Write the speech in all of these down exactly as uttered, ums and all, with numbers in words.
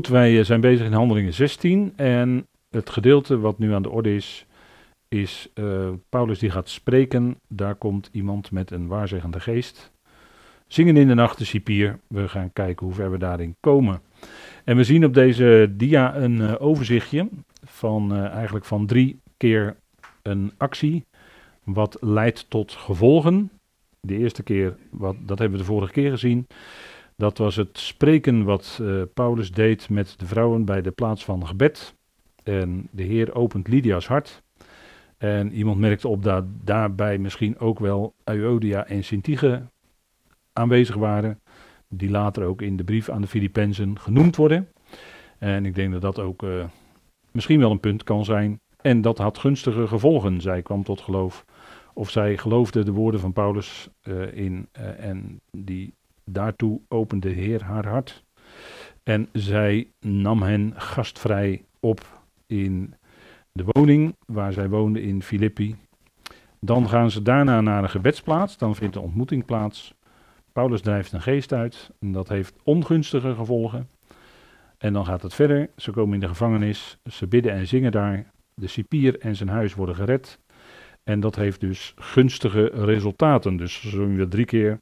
Goed, wij zijn bezig in Handelingen zestien en het gedeelte wat nu aan de orde is, is uh, Paulus die gaat spreken. Daar komt iemand met een waarzeggende geest. Zingen in de nacht, de cipier. We gaan kijken hoe ver we daarin komen. En we zien op deze dia een uh, overzichtje van uh, eigenlijk van drie keer een actie, wat leidt tot gevolgen. De eerste keer, wat, dat hebben we de vorige keer gezien. Dat was het spreken wat uh, Paulus deed met de vrouwen bij de plaats van gebed. En de Heer opent Lydia's hart. En iemand merkte op dat daarbij misschien ook wel Euodia en Syntyche aanwezig waren. Die later ook in de brief aan de Filippenzen genoemd worden. En ik denk dat dat ook uh, misschien wel een punt kan zijn. En dat had gunstige gevolgen. Zij kwam tot geloof. Of zij geloofde de woorden van Paulus uh, in. Uh, en die daartoe opende de Heer haar hart. En zij nam hen gastvrij op in de woning waar zij woonde in Filippi. Dan gaan ze daarna naar een gebedsplaats. Dan vindt de ontmoeting plaats. Paulus drijft een geest uit. En dat heeft ongunstige gevolgen. En dan gaat het verder. Ze komen in de gevangenis. Ze bidden en zingen daar. De cipier en zijn huis worden gered. En dat heeft dus gunstige resultaten. Dus zo zien we drie keer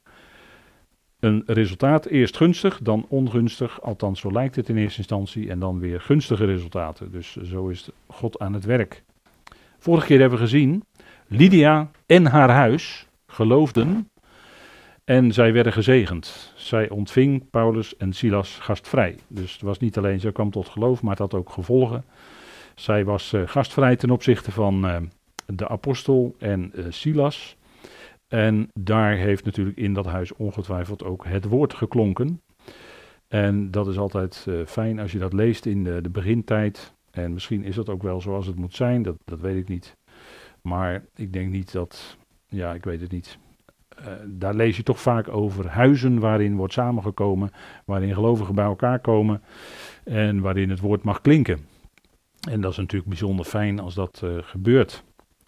een resultaat. Eerst gunstig, dan ongunstig. Althans, zo lijkt het in eerste instantie. En dan weer gunstige resultaten. Dus zo is God aan het werk. Vorige keer hebben we gezien. Lydia en haar huis geloofden. En zij werden gezegend. Zij ontving Paulus en Silas gastvrij. Dus het was niet alleen, zij kwam tot geloof, maar het had ook gevolgen. Zij was uh, gastvrij ten opzichte van uh, de apostel en uh, Silas. En daar heeft natuurlijk in dat huis ongetwijfeld ook het woord geklonken. En dat is altijd uh, fijn als je dat leest in de, de begintijd. En misschien is dat ook wel zoals het moet zijn, dat, dat weet ik niet. Maar ik denk niet dat, ja, ik weet het niet. Uh, daar lees je toch vaak over huizen waarin wordt samengekomen, waarin gelovigen bij elkaar komen en waarin het woord mag klinken. En dat is natuurlijk bijzonder fijn als dat uh, gebeurt.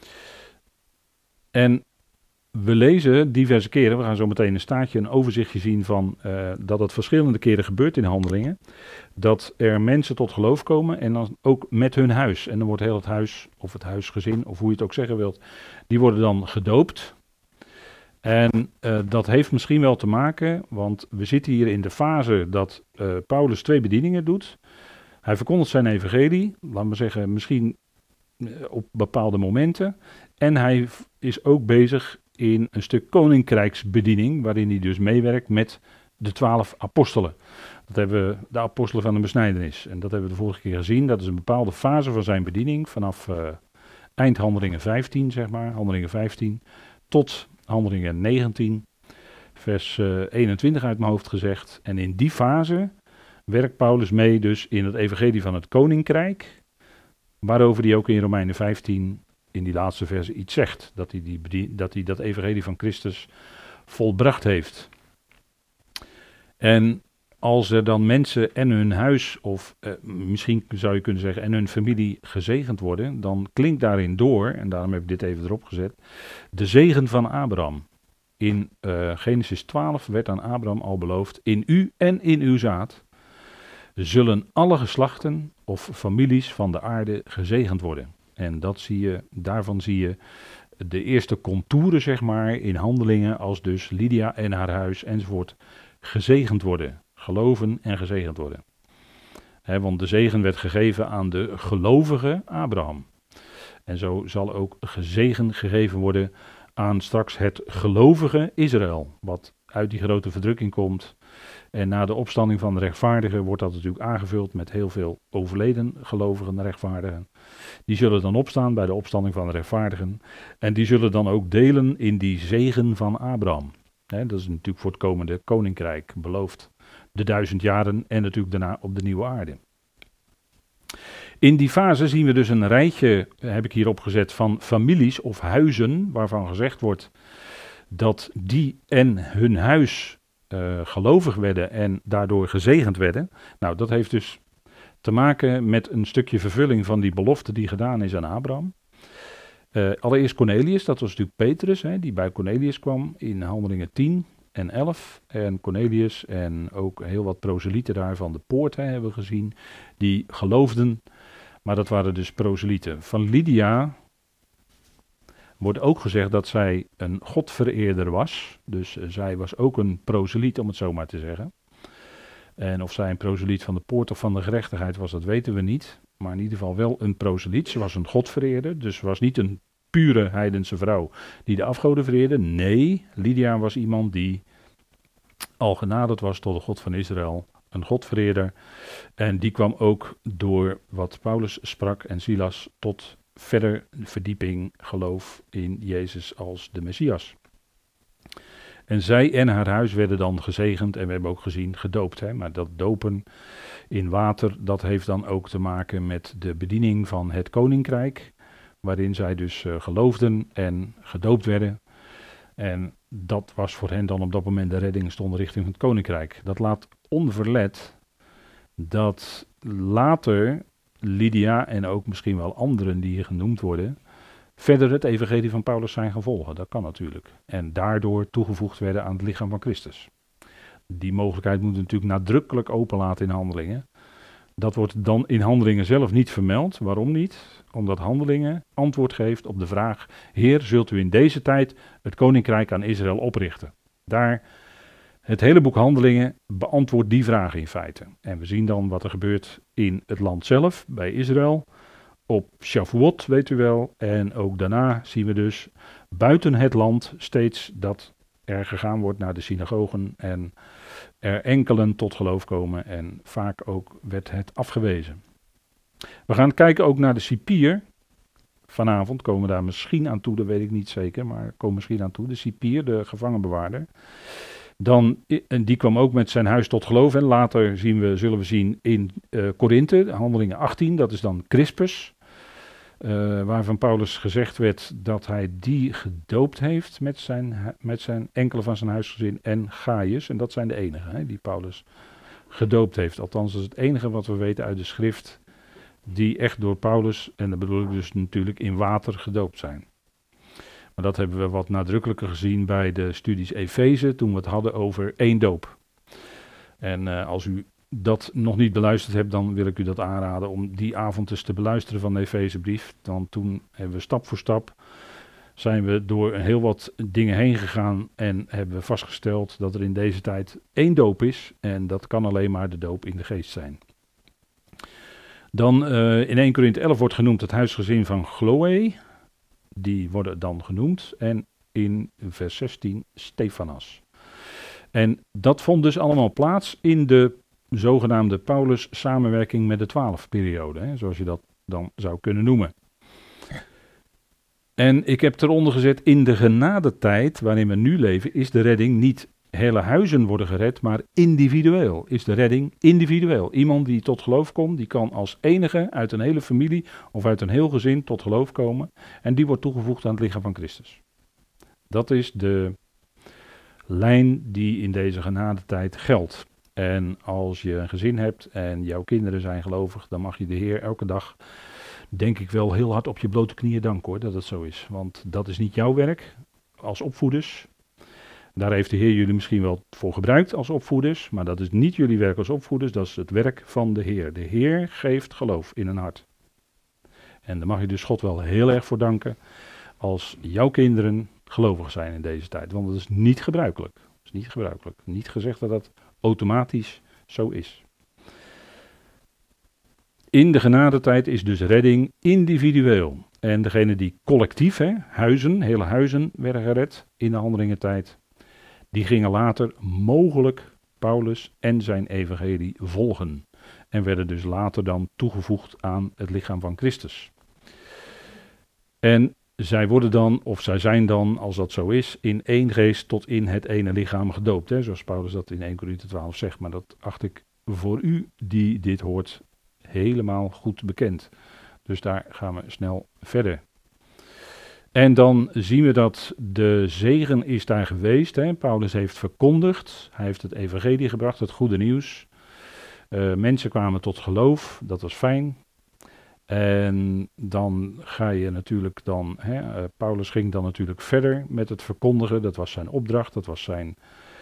En we lezen diverse keren, we gaan zo meteen een staartje, een overzichtje zien van uh, dat het verschillende keren gebeurt in Handelingen. Dat er mensen tot geloof komen en dan ook met hun huis. En dan wordt heel het huis, of het huisgezin, of hoe je het ook zeggen wilt, die worden dan gedoopt. En uh, dat heeft misschien wel te maken, want we zitten hier in de fase dat uh, Paulus twee bedieningen doet. Hij verkondigt zijn evangelie, laten we zeggen misschien uh, op bepaalde momenten. En hij is ook bezig in een stuk koninkrijksbediening, waarin hij dus meewerkt met de twaalf apostelen. Dat hebben we de apostelen van de besnijdenis. En dat hebben we de vorige keer gezien. Dat is een bepaalde fase van zijn bediening, vanaf uh, eind Handelingen vijftien, zeg maar, Handelingen vijftien, tot Handelingen negentien, vers uh, eenentwintig uit mijn hoofd gezegd. En in die fase werkt Paulus mee dus in het evangelie van het koninkrijk, waarover hij ook in Romeinen vijftien in die laatste verse iets zegt. Dat hij, die bedien, dat, hij dat evangelie van Christus volbracht heeft. En als er dan mensen en hun huis, of uh, misschien zou je kunnen zeggen en hun familie gezegend worden, dan klinkt daarin door, en daarom heb ik dit even erop gezet, de zegen van Abraham. In uh, Genesis twaalf werd aan Abraham al beloofd, in u en in uw zaad zullen alle geslachten of families van de aarde gezegend worden. En dat zie je, daarvan zie je de eerste contouren, zeg maar, in Handelingen, als dus Lydia en haar huis enzovoort gezegend worden. Geloven en gezegend worden. He, want de zegen werd gegeven aan de gelovige Abraham. En zo zal ook gezegen gegeven worden aan straks het gelovige Israël. Wat uit die grote verdrukking komt. En na de opstanding van de rechtvaardigen wordt dat natuurlijk aangevuld met heel veel overleden gelovigen rechtvaardigen. Die zullen dan opstaan bij de opstanding van de rechtvaardigen. En die zullen dan ook delen in die zegen van Abraham. He, dat is natuurlijk voor het komende koninkrijk beloofd. De duizend jaren en natuurlijk daarna op de nieuwe aarde. In die fase zien we dus een rijtje, heb ik hier opgezet, van families of huizen, waarvan gezegd wordt dat die en hun huis uh, gelovig werden en daardoor gezegend werden. Nou, dat heeft dus te maken met een stukje vervulling van die belofte die gedaan is aan Abraham. Uh, allereerst Cornelius, dat was natuurlijk Petrus, hè, die bij Cornelius kwam in Handelingen tien. en elf. En Cornelius en ook heel wat proselieten daar van de poort hè, hebben we gezien. Die geloofden, maar dat waren dus proselieten. Van Lydia wordt ook gezegd dat zij een godvereerder was. Dus uh, zij was ook een proseliet, om het zo maar te zeggen. En of zij een proseliet van de poort of van de gerechtigheid was, dat weten we niet. Maar in ieder geval wel een proseliet. Ze was een godvereerder, dus ze was niet een pure heidense vrouw die de afgoden vereerde. Nee, Lydia was iemand die al genaderd was tot de God van Israël. Een godvereerder. En die kwam ook door wat Paulus sprak en Silas tot verder verdieping geloof in Jezus als de Messias. En zij en haar huis werden dan gezegend en we hebben ook gezien gedoopt. Hè? Maar dat dopen in water, dat heeft dan ook te maken met de bediening van het koninkrijk. Waarin zij dus uh, geloofden en gedoopt werden. En dat was voor hen dan op dat moment de redding, stond richting het koninkrijk. Dat laat onverlet dat later Lydia en ook misschien wel anderen die hier genoemd worden, verder het evangelie van Paulus zijn gaan volgen. Dat kan natuurlijk. En daardoor toegevoegd werden aan het lichaam van Christus. Die mogelijkheid moeten we natuurlijk nadrukkelijk openlaten in Handelingen. Dat wordt dan in Handelingen zelf niet vermeld. Waarom niet? Omdat Handelingen antwoord geeft op de vraag: Heer, zult u in deze tijd het koninkrijk aan Israël oprichten? Daar, het hele boek Handelingen beantwoordt die vraag in feite. En we zien dan wat er gebeurt in het land zelf, bij Israël. Op Shavuot, weet u wel. En ook daarna zien we dus buiten het land steeds dat er gegaan wordt naar de synagogen en er enkelen tot geloof komen en vaak ook werd het afgewezen. We gaan kijken ook naar de cipier. Vanavond komen we daar misschien aan toe, dat weet ik niet zeker, maar komen misschien aan toe. De cipier, de gevangenbewaarder. Dan, en die kwam ook met zijn huis tot geloof. En later zien we, zullen we zien in uh, Korinthe, Handelingen achttien, dat is dan Crispus. Uh, waarvan Paulus gezegd werd dat hij die gedoopt heeft met, zijn, met zijn enkele van zijn huisgezin en Gaius. En dat zijn de enigen hè, die Paulus gedoopt heeft. Althans, dat is het enige wat we weten uit de schrift die echt door Paulus, en dat bedoel ik dus natuurlijk, in water gedoopt zijn. Maar dat hebben we wat nadrukkelijker gezien bij de studies Efeze, toen we het hadden over één doop. En uh, als u dat nog niet beluisterd hebt, dan wil ik u dat aanraden om die avond eens te beluisteren van de Efezebrief. Dan toen hebben we stap voor stap, zijn we door heel wat dingen heen gegaan en hebben we vastgesteld dat er in deze tijd één doop is. En dat kan alleen maar de doop in de geest zijn. Dan uh, in eerste Korinthe elf wordt genoemd het huisgezin van Chloe. Die worden dan genoemd. En in vers zestien Stefanas. En dat vond dus allemaal plaats in de zogenaamde Paulus samenwerking met de twaalf periode. Hè, zoals je dat dan zou kunnen noemen. En ik heb eronder gezet, in de genadetijd waarin we nu leven, is de redding niet hele huizen worden gered, maar individueel is de redding individueel. Iemand die tot geloof komt, die kan als enige uit een hele familie of uit een heel gezin tot geloof komen. En die wordt toegevoegd aan het lichaam van Christus. Dat is de lijn die in deze genadetijd geldt. En als je een gezin hebt en jouw kinderen zijn gelovig, dan mag je de Heer elke dag, denk ik wel, heel hard op je blote knieën danken hoor, dat het zo is. Want dat is niet jouw werk als opvoeders. Daar heeft de Heer jullie misschien wel voor gebruikt als opvoeders, maar dat is niet jullie werk als opvoeders, dat is het werk van de Heer. De Heer geeft geloof in een hart. En daar mag je dus God wel heel erg voor danken als jouw kinderen gelovig zijn in deze tijd. Want dat is niet gebruikelijk. Dat is niet gebruikelijk. Niet gezegd dat dat automatisch zo is. In de genadetijd is dus redding individueel. En degene die collectief, hè, huizen, hele huizen werden gered in de handelingentijd, die gingen later mogelijk Paulus en zijn evangelie volgen. En werden dus later dan toegevoegd aan het lichaam van Christus. En zij worden dan, of zij zijn dan, als dat zo is, in één geest tot in het ene lichaam gedoopt. Hè, zoals Paulus dat in eerste Korinthe twaalf zegt. Maar dat acht ik voor u die dit hoort helemaal goed bekend. Dus daar gaan we snel verder. En dan zien we dat de zegen is daar geweest. Hè. Paulus heeft verkondigd. Hij heeft het evangelie gebracht, het goede nieuws. Uh, mensen kwamen tot geloof, dat was fijn. En dan ga je natuurlijk dan, hè, uh, Paulus ging dan natuurlijk verder met het verkondigen. Dat was zijn opdracht, dat was zijn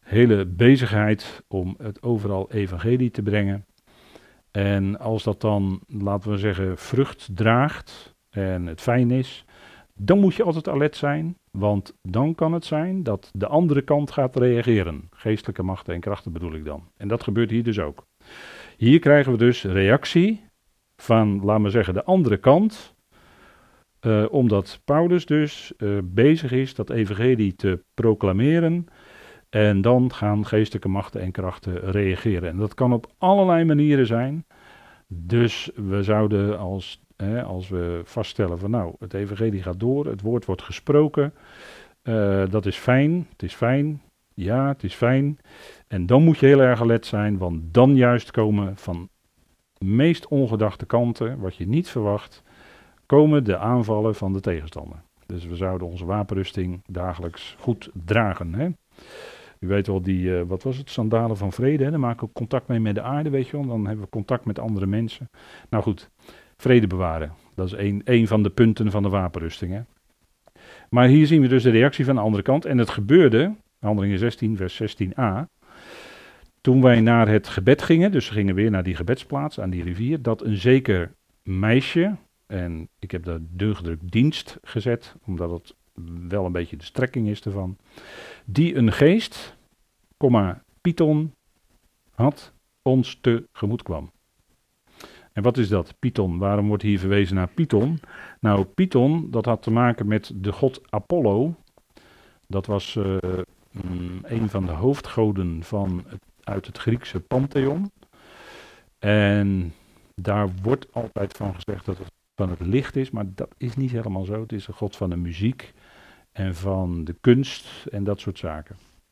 hele bezigheid om het overal evangelie te brengen. En als dat dan, laten we zeggen, vrucht draagt en het fijn is, dan moet je altijd alert zijn, want dan kan het zijn dat de andere kant gaat reageren. Geestelijke machten en krachten bedoel ik dan. En dat gebeurt hier dus ook. Hier krijgen we dus reactie van, laten we zeggen, de andere kant, uh, omdat Paulus dus uh, bezig is dat evangelie te proclameren. En dan gaan geestelijke machten en krachten reageren. En dat kan op allerlei manieren zijn. Dus we zouden als, hè, als we vaststellen van nou, het evangelie gaat door, het woord wordt gesproken. Uh, dat is fijn, het is fijn, ja, het is fijn. En dan moet je heel erg alert zijn, want dan juist komen van meest ongedachte kanten, wat je niet verwacht, komen de aanvallen van de tegenstander. Dus we zouden onze wapenrusting dagelijks goed dragen, hè. U weet wel, die, uh, wat was het, sandalen van vrede, hè? Dan maken we contact mee met de aarde, weet je wel. Dan hebben we contact met andere mensen. Nou goed, vrede bewaren. Dat is een, een van de punten van de wapenrusting, hè? Maar hier zien we dus de reactie van de andere kant. En het gebeurde, Handelingen zestien, vers zestien a, toen wij naar het gebed gingen, dus we gingen weer naar die gebedsplaats aan die rivier, dat een zeker meisje, en ik heb daar deugdruk dienst gezet, omdat het wel een beetje de strekking is ervan, die een geest, komma, Python, had, ons tegemoet kwam. En wat is dat, Python? Waarom wordt hier verwezen naar Python? Nou, Python, dat had te maken met de god Apollo. Dat was uh, mm, een van de hoofdgoden van het, uit het Griekse Pantheon. En daar wordt altijd van gezegd dat het van het licht is, maar dat is niet helemaal zo. Het is een god van de muziek en van de kunst en dat soort zaken.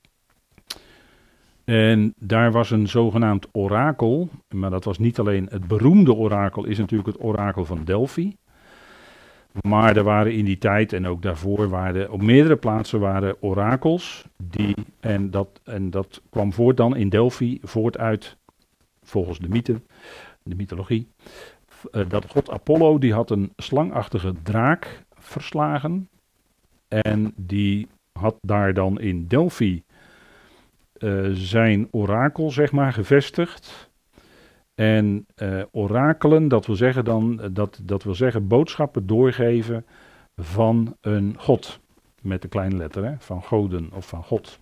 En daar was een zogenaamd orakel, maar dat was niet alleen het beroemde orakel, is natuurlijk het orakel van Delphi. Maar er waren in die tijd en ook daarvoor waren op meerdere plaatsen waren orakels die, en dat, en dat kwam voort dan in Delphi voort uit, volgens de mythe, de mythologie, dat god Apollo die had een slangachtige draak verslagen en die had daar dan in Delphi uh, zijn orakel zeg maar gevestigd. En uh, orakelen, dat wil zeggen dan, dat, dat wil zeggen boodschappen doorgeven van een god. Met de kleine letter, hè, van goden of van God.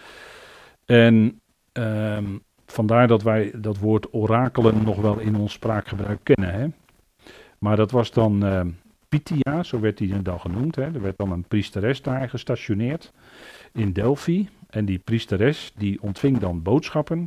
En uh, vandaar dat wij dat woord orakelen nog wel in ons spraakgebruik kennen. Hè. Maar dat was dan uh, Pythia, zo werd die dan genoemd. Hè. Er werd dan een priesteres daar gestationeerd in Delphi. En die priesteres die ontving dan boodschappen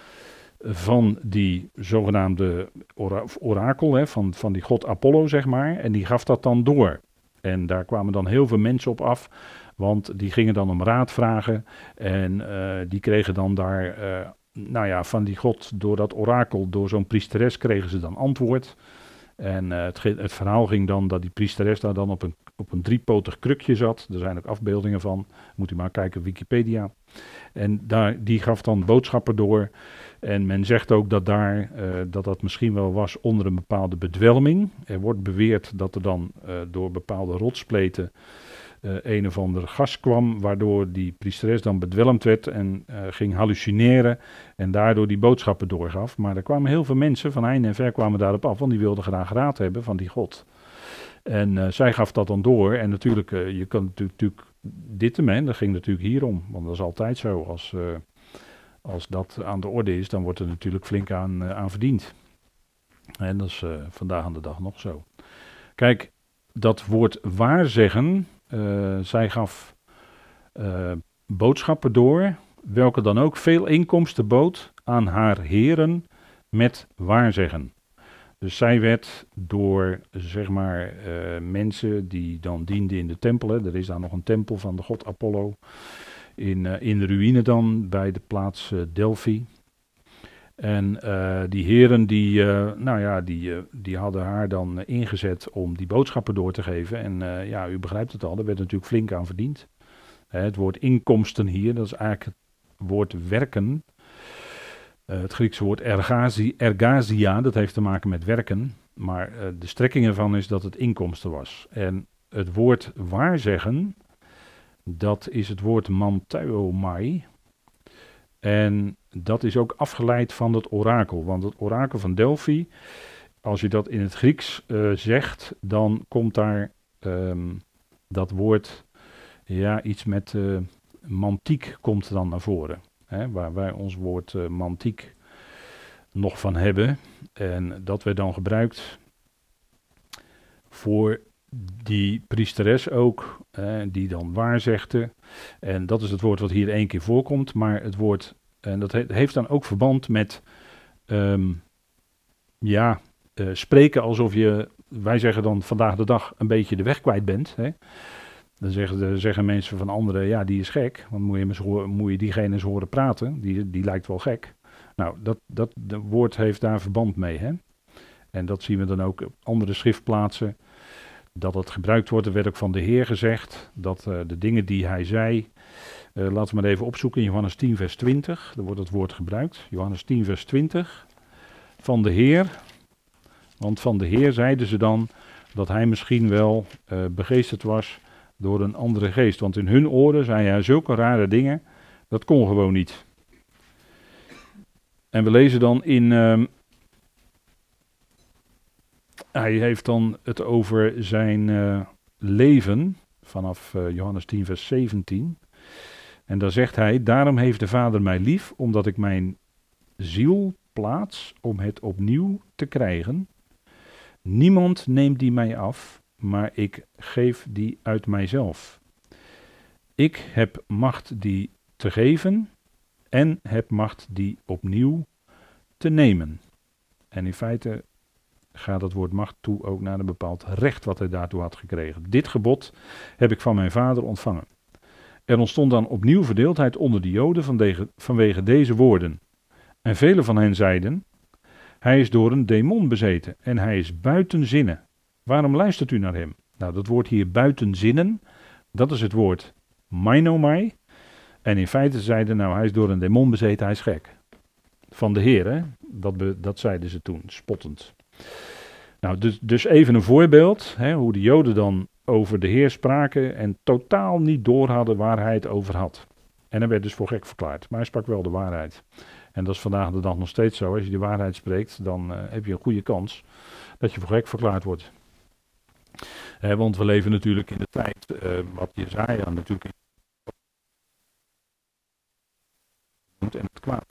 van die zogenaamde ora- orakel, hè, van, van die god Apollo, zeg maar. En die gaf dat dan door. En daar kwamen dan heel veel mensen op af, want die gingen dan om raad vragen. En uh, die kregen dan daar, uh, nou ja, van die god, door dat orakel, door zo'n priesteres, kregen ze dan antwoord. En uh, het, het verhaal ging dan dat die priesteres daar dan op een, op een driepotig krukje zat. Er zijn ook afbeeldingen van, moet u maar kijken op Wikipedia. En daar, die gaf dan boodschappen door. En men zegt ook dat daar, uh, dat dat misschien wel was onder een bepaalde bedwelming. Er wordt beweerd dat er dan uh, door bepaalde rotspleten uh, een of ander gas kwam, waardoor die priesteres dan bedwelmd werd en uh, ging hallucineren en daardoor die boodschappen doorgaf. Maar er kwamen heel veel mensen van heinde en ver kwamen daarop af, want die wilden graag raad hebben van die god. En uh, zij gaf dat dan door en natuurlijk, uh, je kan natuurlijk, natuurlijk dit ermee, dat ging natuurlijk hierom, want dat is altijd zo als... Uh, Als dat aan de orde is, dan wordt er natuurlijk flink aan, uh, aan verdiend. En dat is uh, vandaag aan de dag nog zo. Kijk, dat woord waarzeggen, uh, zij gaf uh, boodschappen door, welke dan ook veel inkomsten bood aan haar heren met waarzeggen. Dus zij werd door, zeg maar, uh, mensen die dan dienden in de tempel, hè, er is daar nog een tempel van de god Apollo, In, uh, in de ruïne dan, bij de plaats uh, Delphi. En uh, die heren, die, uh, nou ja, die, uh, die hadden haar dan uh, ingezet om die boodschappen door te geven. En uh, ja, u begrijpt het al, er werd natuurlijk flink aan verdiend. Uh, het woord inkomsten hier, dat is eigenlijk het woord werken. Uh, het Griekse woord ergazi, ergazia, dat heeft te maken met werken. Maar uh, de strekking ervan is dat het inkomsten was. En het woord waarzeggen, dat is het woord mantuomai. En dat is ook afgeleid van het orakel. Want het orakel van Delphi, als je dat in het Grieks uh, zegt, dan komt daar um, dat woord, ja, iets met uh, mantiek komt dan naar voren. Hè, waar wij ons woord uh, mantiek nog van hebben. En dat werd dan gebruikt voor die priesteres ook, eh, die dan waarzegde. En dat is het woord wat hier één keer voorkomt. Maar het woord, en dat he- heeft dan ook verband met, um, ja, uh, spreken alsof je, wij zeggen dan vandaag de dag, een beetje de weg kwijt bent. Hè? Dan zeggen, de, zeggen mensen van anderen, ja, die is gek. Want moet je, eens horen, moet je diegene eens horen praten, die, die lijkt wel gek. Nou, dat, dat de woord heeft daar verband mee. Hè? En dat zien we dan ook op andere schriftplaatsen. Dat het gebruikt wordt, er werd ook van de Heer gezegd, dat uh, de dingen die hij zei, uh, laten we maar even opzoeken in Johannes tien vers twintig, daar wordt het woord gebruikt, Johannes tien vers twintig, van de Heer, want van de Heer zeiden ze dan dat hij misschien wel uh, begeesterd was door een andere geest, want in hun oren zei hij zulke rare dingen, dat kon gewoon niet. En we lezen dan in... Uh, Hij heeft dan het over zijn uh, leven, vanaf uh, Johannes tien vers zeventien. En daar zegt hij, daarom heeft de Vader mij lief, omdat ik mijn ziel plaats om het opnieuw te krijgen. Niemand neemt die mij af, maar ik geef die uit mijzelf. Ik heb macht die te geven en heb macht die opnieuw te nemen. En in feite gaat het woord macht toe ook naar een bepaald recht wat hij daartoe had gekregen. Dit gebod heb ik van mijn vader ontvangen. Er ontstond dan opnieuw verdeeldheid onder de Joden vanwege, vanwege deze woorden. En velen van hen zeiden, hij is door een demon bezeten en hij is buiten zinnen. Waarom luistert u naar hem? Nou, dat woord hier buiten zinnen, dat is het woord mainomai. En in feite zeiden, nou, hij is door een demon bezeten, hij is gek. Van de Heer, hè? Dat, be, dat zeiden ze toen, spottend. Nou, dus, dus even een voorbeeld, hè, hoe de Joden dan over de Heer spraken en totaal niet doorhadden waar hij het over had. En hij werd dus voor gek verklaard, maar hij sprak wel de waarheid. En dat is vandaag de dag nog steeds zo. Als je de waarheid spreekt, dan uh, heb je een goede kans dat je voor gek verklaard wordt. Hè, want we leven natuurlijk in de tijd, uh, wat Jesaja natuurlijk en het kwaad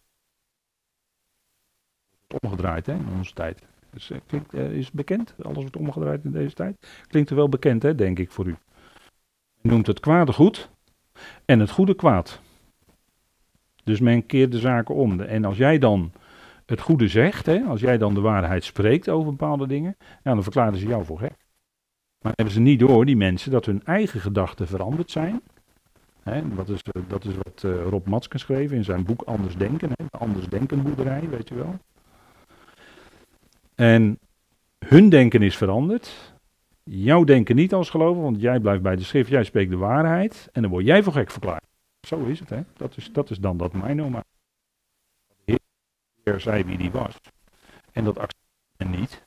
omgedraaid, hè, in onze tijd. Dus, uh, klinkt, uh, is het bekend? Alles wordt omgedraaid in deze tijd. Klinkt er wel bekend, hè, denk ik, voor u. Men noemt het kwade goed en het goede kwaad. Dus men keert de zaken om. En als jij dan het goede zegt, hè, als jij dan de waarheid spreekt over bepaalde dingen, ja, dan verklaren ze jou voor gek. Maar hebben ze niet door, die mensen, dat hun eigen gedachten veranderd zijn. Hè, dat, is, dat is wat uh, Rob Matsken schreef in zijn boek Anders Denken. Hè, de Anders Denken boerderij, weet je wel. En hun denken is veranderd. Jouw denken niet als gelover, want jij blijft bij de schrift, jij spreekt de waarheid. En dan word jij voor gek verklaard. Zo is het, hè. Dat is, dat is dan dat mainoma. De Heer zei wie die was. En dat accepteert men niet.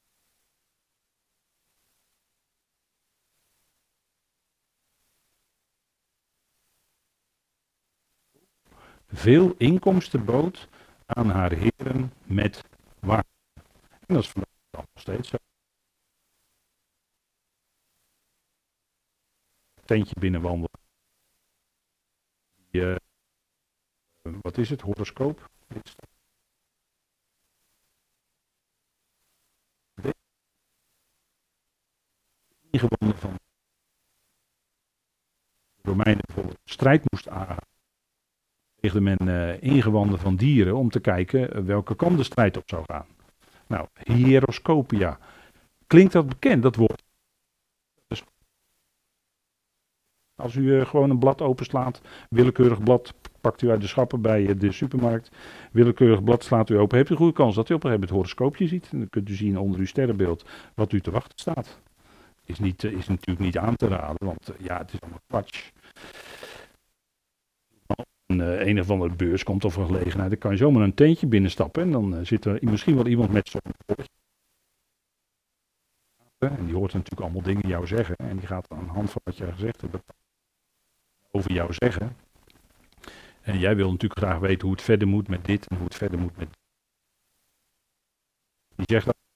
Veel inkomsten bood aan haar heren met waarheid. En dat is vandaag nog steeds zo. Tentje binnenwandelen. Die, uh, wat is het? Horoscoop? Ingewanden van de Romeinen bijvoorbeeld strijd moest aangaan. Legde men uh, ingewanden van dieren om te kijken uh, welke kant de strijd op zou gaan. Nou, hieroscopia. Klinkt dat bekend, dat woord? Dus als u uh, gewoon een blad openslaat, willekeurig blad, pakt u uit de schappen bij uh, de supermarkt, willekeurig blad slaat u open, hebt u een goede kans dat u op een gegeven moment het horoscoopje ziet. En dan kunt u zien onder uw sterrenbeeld wat u te wachten staat. Is, niet, uh, is natuurlijk niet aan te raden, want uh, ja, het is allemaal kwatsch. Een, uh, een of andere beurs komt of een gelegenheid, dan kan je zomaar een tentje binnenstappen en dan uh, zit er misschien wel iemand met zo'n woordje. En die hoort natuurlijk allemaal dingen jou zeggen en die gaat aan de hand van wat jij gezegd hebt over jou zeggen. En jij wil natuurlijk graag weten hoe het verder moet met dit en hoe het verder moet met dit. Die zegt dat.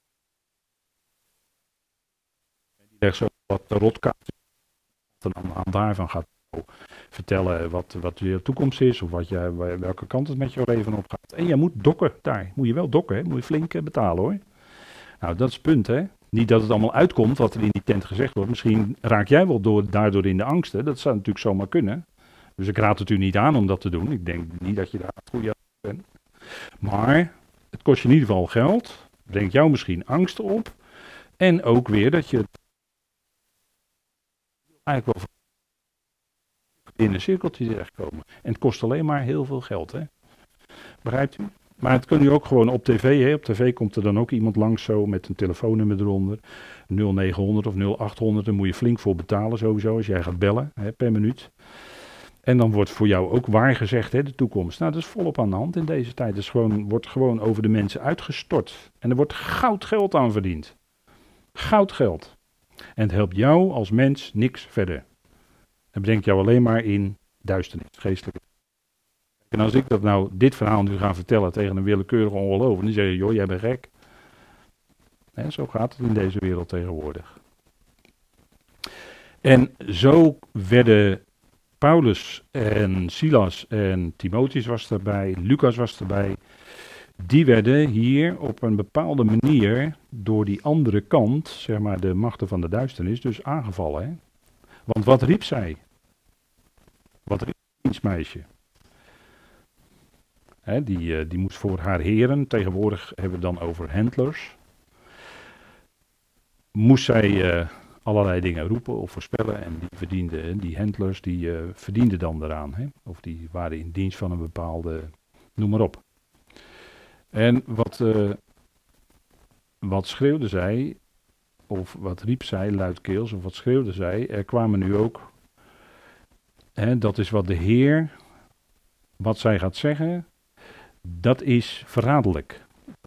Die legt zo wat rotkaart. En aan de hand daarvan gaat vertellen wat, wat je toekomst is. Of wat jij, welke kant het met jouw leven op gaat. En jij moet dokken daar. Moet je wel dokken, hè? Moet je flink uh, betalen hoor. Nou, dat is het punt, hè. Niet dat het allemaal uitkomt wat er in die tent gezegd wordt. Misschien raak jij wel door, daardoor in de angst. Hè? Dat zou natuurlijk zomaar kunnen. Dus ik raad het u niet aan om dat te doen. Ik denk niet dat je daar het goede aan bent. Maar het kost je in ieder geval geld. Brengt jou misschien angst op. En ook weer dat je eigenlijk wel in een cirkeltje terechtkomen. En het kost alleen maar heel veel geld. Hè? Begrijpt u? Maar het kun je ook gewoon op tv. Hè? Op tv komt er dan ook iemand langs zo met een telefoonnummer eronder. nul negenhonderd of nul achthonderd. Daar moet je flink voor betalen sowieso als jij gaat bellen hè, per minuut. En dan wordt voor jou ook waar gezegd, hè, de toekomst. Nou, dat is volop aan de hand in deze tijd. Het gewoon, wordt gewoon over de mensen uitgestort. En er wordt goud geld aan verdiend. Goud geld. En het helpt jou als mens niks verder. Het brengt jou alleen maar in duisternis, geestelijke. En als ik dat nou, dit verhaal nu ga vertellen tegen een willekeurige ongelovige, dan zeg je, joh, jij bent gek. En zo gaat het in deze wereld tegenwoordig. En zo werden Paulus en Silas en Timotheus was erbij, Lucas was erbij. Die werden hier op een bepaalde manier door die andere kant, zeg maar de machten van de duisternis, dus aangevallen. Hè? Want wat riep zij? Wat riep het dienstmeisje? Hè, die, die moest voor haar heren, tegenwoordig hebben we het dan over handlers. Moest zij uh, allerlei dingen roepen of voorspellen en die verdienden, die handlers, die uh, verdienden dan eraan. Hè? Of die waren in dienst van een bepaalde, noem maar op. En wat, uh, wat schreeuwde zij, of wat riep zij luidkeels, of wat schreeuwde zij, er kwamen nu ook, hè, dat is wat de Heer, wat zij gaat zeggen, dat is verraderlijk.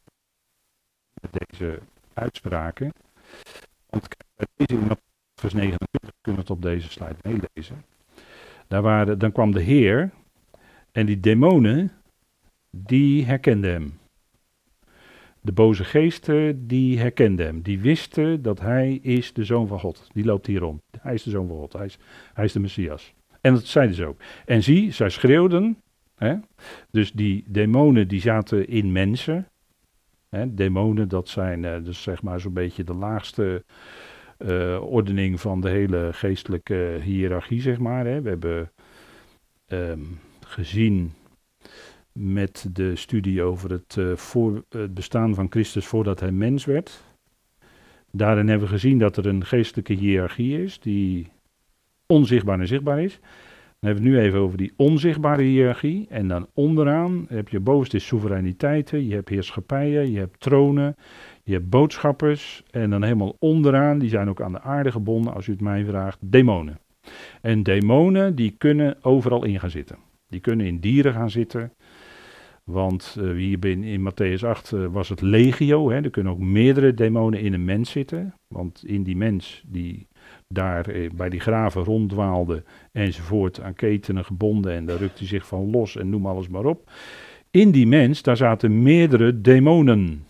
Deze uitspraken, want het is in vers negenentwintig, we kunnen het op deze slide meelezen. Daar waren, dan kwam de Heer en die demonen, die herkenden hem. De boze geesten, die herkenden hem. Die wisten dat hij is de Zoon van God. Die loopt hier rond. Hij is de Zoon van God. Hij is, hij is de Messias. En dat zeiden ze ook. En zie, zij schreeuwden. Hè? Dus die demonen die zaten in mensen. Hè? Demonen, dat zijn uh, dus zeg maar zo'n beetje de laagste uh, ordening van de hele geestelijke hiërarchie, zeg maar. Hè? We hebben um, gezien met de studie over het, uh, voor, het bestaan van Christus voordat hij mens werd. Daarin hebben we gezien dat er een geestelijke hiërarchie is die onzichtbaar en zichtbaar is. Dan hebben we het nu even over die onzichtbare hiërarchie. En dan onderaan heb je bovenste soevereiniteiten, je hebt heerschappijen, je hebt tronen, je hebt boodschappers. En dan helemaal onderaan, die zijn ook aan de aarde gebonden, als u het mij vraagt, demonen. En demonen die kunnen overal in gaan zitten. Die kunnen in dieren gaan zitten. Want uh, hier in, in Matthäus acht uh, was het legio. Hè, er kunnen ook meerdere demonen in een mens zitten. Want in die mens die daar eh, bij die graven ronddwaalde enzovoort aan ketenen gebonden. En daar rukte hij zich van los en noem alles maar op. In die mens, daar zaten meerdere demonen.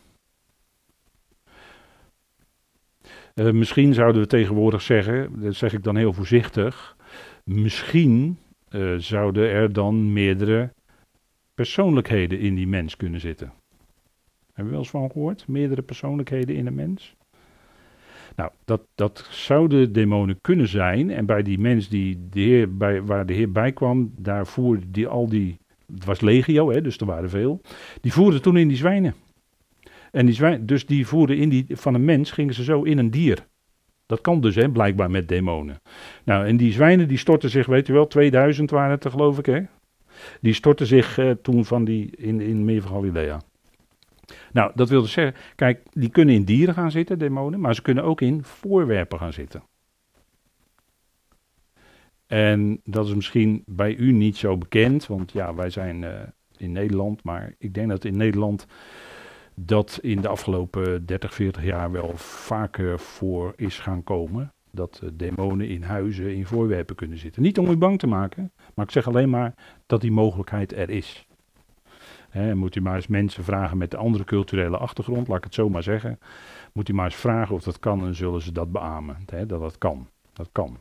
Uh, misschien zouden we tegenwoordig zeggen, dat zeg ik dan heel voorzichtig. Misschien uh, zouden er dan meerdere persoonlijkheden in die mens kunnen zitten. Hebben we wel eens van gehoord? Meerdere persoonlijkheden in een mens? Nou, dat, dat zouden demonen kunnen zijn. En bij die mens die de Heer bij, waar de Heer bij kwam, daar voerde die al die, het was legio, hè, dus er waren veel. Die voerden toen in die zwijnen. En die zwijnen, dus die voerden in die, van een mens, gingen ze zo in een dier. Dat kan dus, hè, blijkbaar met demonen. Nou, en die zwijnen die stortten zich, weet u wel, tweeduizend waren het er, geloof ik, hè. Die stortten zich uh, toen van die in, in het meer van Galilea. Nou, dat wil dus zeggen, kijk, die kunnen in dieren gaan zitten, demonen, maar ze kunnen ook in voorwerpen gaan zitten. En dat is misschien bij u niet zo bekend, want ja, wij zijn uh, in Nederland, maar ik denk dat in Nederland dat in de afgelopen dertig, veertig jaar wel vaker voor is gaan komen. dat uh, demonen in huizen, in voorwerpen kunnen zitten. Niet om u bang te maken, maar ik zeg alleen maar dat die mogelijkheid er is. He, moet u maar eens mensen vragen met een andere culturele achtergrond, laat ik het zo maar zeggen. Moet u maar eens vragen of dat kan en zullen ze dat beamen. He, dat dat kan. Dat kan.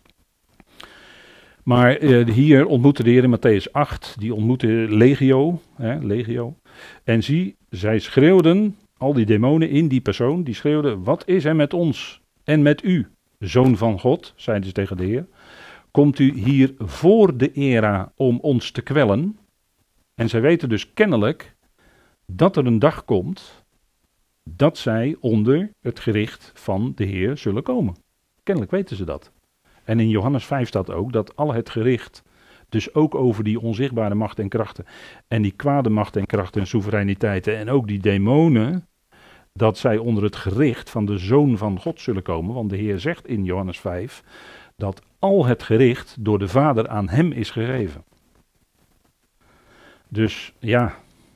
Maar uh, hier ontmoette de Heer in Matthäus acht, die ontmoette legio, hè, legio. En zie, zij schreeuwden, al die demonen in die persoon, die schreeuwden, wat is er met ons en met u, Zoon van God, zeiden ze tegen de Heer. Komt u hier voor de era om ons te kwellen? En zij weten dus kennelijk dat er een dag komt dat zij onder het gericht van de Heer zullen komen. Kennelijk weten ze dat. En in Johannes vijf staat ook dat al het gericht, dus ook over die onzichtbare macht en krachten, en die kwade macht en krachten en soevereiniteiten, en ook die demonen, dat zij onder het gericht van de Zoon van God zullen komen. Want de Heer zegt in Johannes vijf, dat al het gericht door de Vader aan hem is gegeven. Dus ja,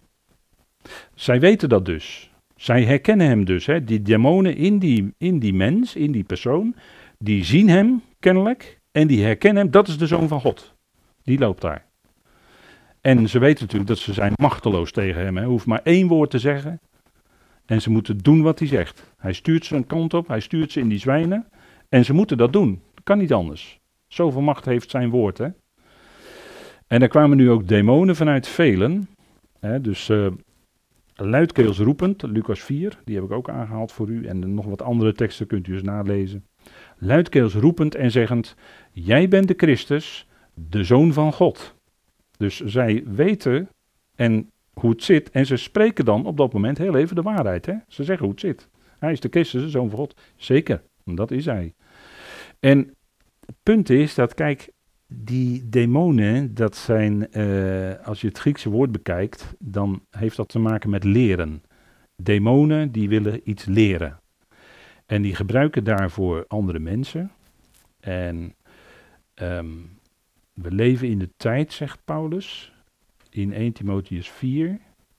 zij weten dat dus. Zij herkennen hem dus. Hè. Die demonen in die, in die mens, in die persoon, die zien hem kennelijk en die herkennen hem. Dat is de Zoon van God. Die loopt daar. En ze weten natuurlijk dat ze zijn machteloos tegen hem. Hij hoeft maar één woord te zeggen en ze moeten doen wat hij zegt. Hij stuurt ze een kant op, hij stuurt ze in die zwijnen en ze moeten dat doen. Dat kan niet anders. Zoveel macht heeft zijn woord. Hè. En er kwamen nu ook demonen vanuit velen. Hè, dus uh, luidkeels roepend, Lucas vier, die heb ik ook aangehaald voor u. En nog wat andere teksten kunt u eens nalezen. Luidkeels roepend en zeggend, jij bent de Christus, de Zoon van God. Dus zij weten en hoe het zit en ze spreken dan op dat moment heel even de waarheid. Hè? Ze zeggen hoe het zit. Hij is de Christus, de Zoon van God. Zeker, dat is hij. En het punt is dat, kijk, die demonen, dat zijn, uh, als je het Griekse woord bekijkt, dan heeft dat te maken met leren. Demonen die willen iets leren. En die gebruiken daarvoor andere mensen. En um, we leven in de tijd, zegt Paulus, in eerste Timotheüs vier,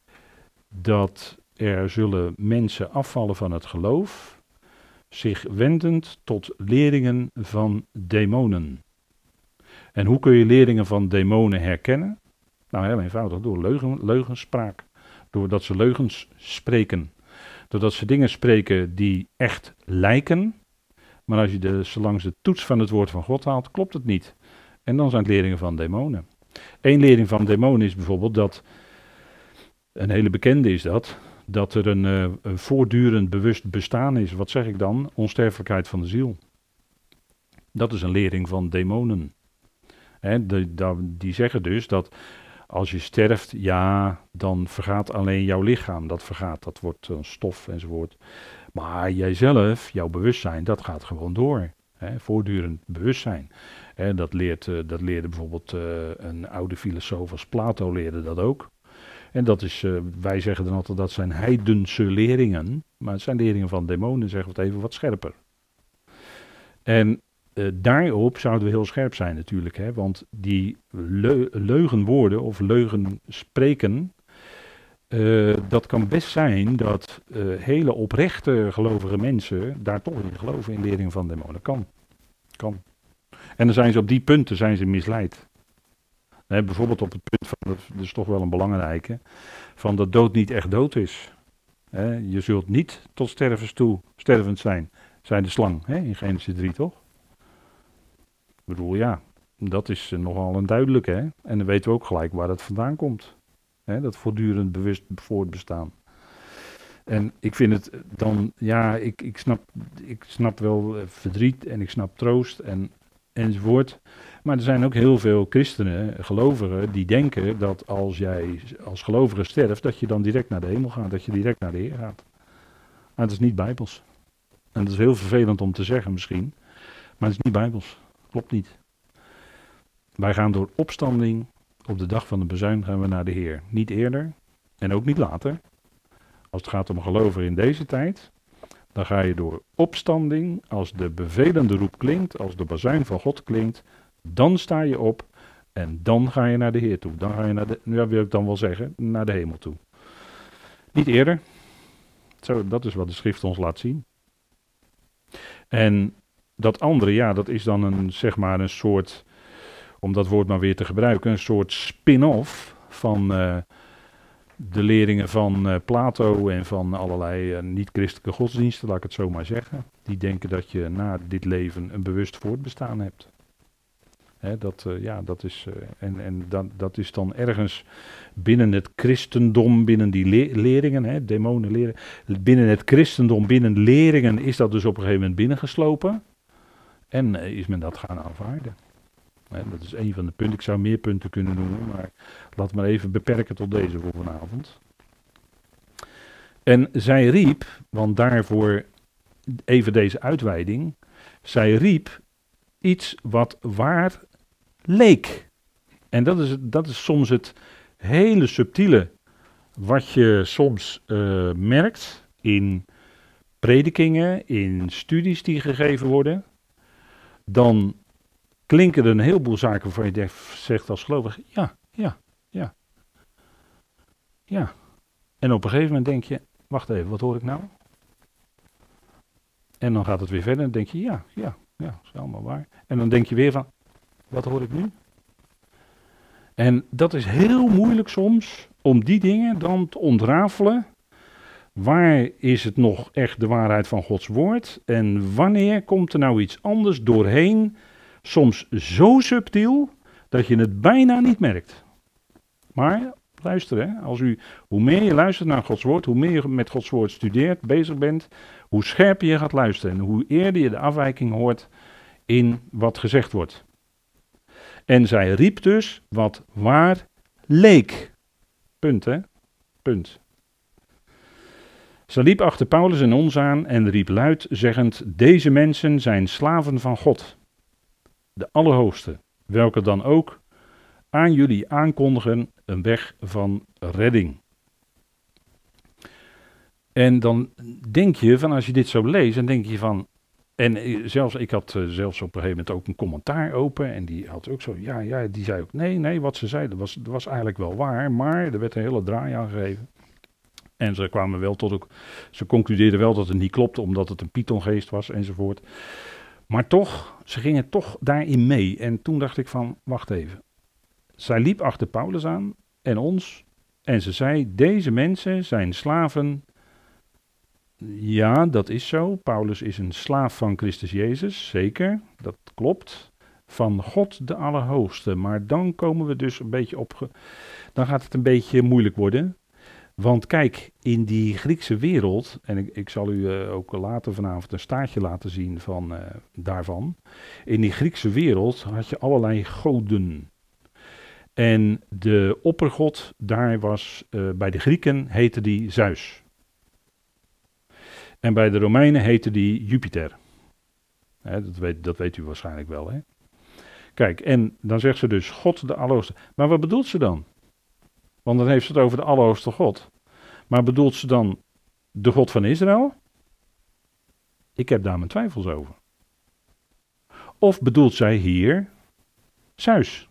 dat er zullen mensen afvallen van het geloof, zich wendend tot leerlingen van demonen. En hoe kun je leerlingen van demonen herkennen? Nou, heel eenvoudig, door leugen, leugenspraak. Doordat ze leugens spreken. Doordat ze dingen spreken die echt lijken. Maar als je de, zolang de toets van het woord van God haalt, klopt het niet. En dan zijn het leerlingen van demonen. Eén leerling van demonen is bijvoorbeeld dat, een hele bekende is dat, dat er een, uh, een voortdurend bewust bestaan is. Wat zeg ik dan? Onsterfelijkheid van de ziel. Dat is een leerling van demonen. He, de, de, die zeggen dus dat als je sterft, ja, dan vergaat alleen jouw lichaam. Dat vergaat, dat wordt uh, stof enzovoort. Maar jijzelf, jouw bewustzijn, dat gaat gewoon door. He, voortdurend bewustzijn. He, dat, leert, uh, dat leerde bijvoorbeeld uh, een oude filosoof als Plato leerde dat ook. En dat is, uh, wij zeggen dan altijd dat zijn heidense leringen. Maar het zijn leringen van demonen, zeggen we het even wat scherper. En Uh, daarop zouden we heel scherp zijn natuurlijk, hè, want die leu- leugenwoorden of leugenspreken, uh, dat kan best zijn dat uh, hele oprechte gelovige mensen daar toch in geloven in leringen van demonen. Kan. Kan. En dan zijn ze op die punten zijn ze misleid. Hè, bijvoorbeeld op het punt van, dat is toch wel een belangrijke, van dat dood niet echt dood is. Hè, je zult niet tot stervens toe stervend zijn, zei de slang, hè, in Genesis drie toch? Ik bedoel, ja, dat is uh, nogal een duidelijke, hè. En dan weten we ook gelijk waar dat vandaan komt. Hè, dat voortdurend bewust voortbestaan. En ik vind het dan, ja, ik, ik, snap, ik snap wel uh, verdriet en ik snap troost en, enzovoort. Maar er zijn ook heel veel christenen, gelovigen, die denken dat als jij als gelovige sterft, dat je dan direct naar de hemel gaat, dat je direct naar de Heer gaat. Maar dat is niet bijbels. En dat is heel vervelend om te zeggen misschien, maar het is niet bijbels. Klopt niet. Wij gaan door opstanding, op de dag van de bezuin gaan we naar de Heer. Niet eerder en ook niet later. Als het gaat om gelovigen in deze tijd, dan ga je door opstanding, als de bevelende roep klinkt, als de bazuin van God klinkt, dan sta je op en dan ga je naar de Heer toe. Dan ga je naar de, ja, wil ik dan wel zeggen, naar de hemel toe. Niet eerder. Zo, dat is wat de schrift ons laat zien. En dat andere, ja, dat is dan een, zeg maar een soort, om dat woord maar weer te gebruiken, een soort spin-off van uh, de leringen van uh, Plato en van allerlei uh, niet-christelijke godsdiensten, laat ik het zo maar zeggen. Die denken dat je na dit leven een bewust voortbestaan hebt. Hè, dat, uh, ja, dat is, uh, en en dat, dat is dan ergens binnen het christendom, binnen die le- leringen, hè, demonen leren, binnen het christendom, binnen leringen is dat dus op een gegeven moment binnengeslopen. En uh, is men dat gaan aanvaarden. Hè, dat is een van de punten. Ik zou meer punten kunnen noemen, maar laat maar even beperken tot deze voor vanavond. En zij riep, want daarvoor even deze uitweiding, zij riep iets wat waar leek. En dat is, dat is soms het hele subtiele wat je soms uh, merkt in predikingen, in studies die gegeven worden. Dan klinken er een heleboel zaken waarvan je zegt als gelovig, ja, ja, ja, ja. En op een gegeven moment denk je, wacht even, wat hoor ik nou? En dan gaat het weer verder en dan denk je, ja, ja, ja, dat is allemaal waar. En dan denk je weer van, wat hoor ik nu? En dat is heel moeilijk soms om die dingen dan te ontrafelen. Waar is het nog echt de waarheid van Gods woord? En wanneer komt er nou iets anders doorheen? Soms zo subtiel dat je het bijna niet merkt. Maar luister, hè, als u, hoe meer je luistert naar Gods woord, hoe meer je met Gods woord studeert, bezig bent, hoe scherper je gaat luisteren en hoe eerder je de afwijking hoort in wat gezegd wordt. En zij riep dus wat waar leek. Punt, hè? Punt. Zij liep achter Paulus en ons aan en riep luid, zeggend, deze mensen zijn slaven van God, de Allerhoogste, welke dan ook aan jullie aankondigen een weg van redding. En dan denk je van, als je dit zo leest, dan denk je van, en zelfs, ik had uh, zelfs op een gegeven moment ook een commentaar open en die had ook zo, ja, ja, die zei ook, nee, nee, wat ze zeiden was, was eigenlijk wel waar, maar er werd een hele draai aan gegeven. En ze kwamen wel tot ook, ze concludeerden wel dat het niet klopte, omdat het een Pythongeest was enzovoort. Maar toch, ze gingen toch daarin mee. En toen dacht ik van, wacht even. Zij liep achter Paulus aan en ons en ze zei, deze mensen zijn slaven. Ja, dat is zo. Paulus is een slaaf van Christus Jezus, zeker, dat klopt. Van God de Allerhoogste. Maar dan komen we dus een beetje op, dan gaat het een beetje moeilijk worden. Want kijk, in die Griekse wereld, en ik, ik zal u uh, ook later vanavond een staartje laten zien van uh, daarvan. In die Griekse wereld had je allerlei goden. En de oppergod, daar was, uh, bij de Grieken heette die Zeus. En bij de Romeinen heette die Jupiter. Hè, dat, weet, dat weet u waarschijnlijk wel, hè. Kijk, en dan zegt ze dus God de Allerhoogste. Maar wat bedoelt ze dan? Want dan heeft ze het over de Allerhoogste God. Maar bedoelt ze dan de God van Israël? Ik heb daar mijn twijfels over. Of bedoelt zij hier Zeus?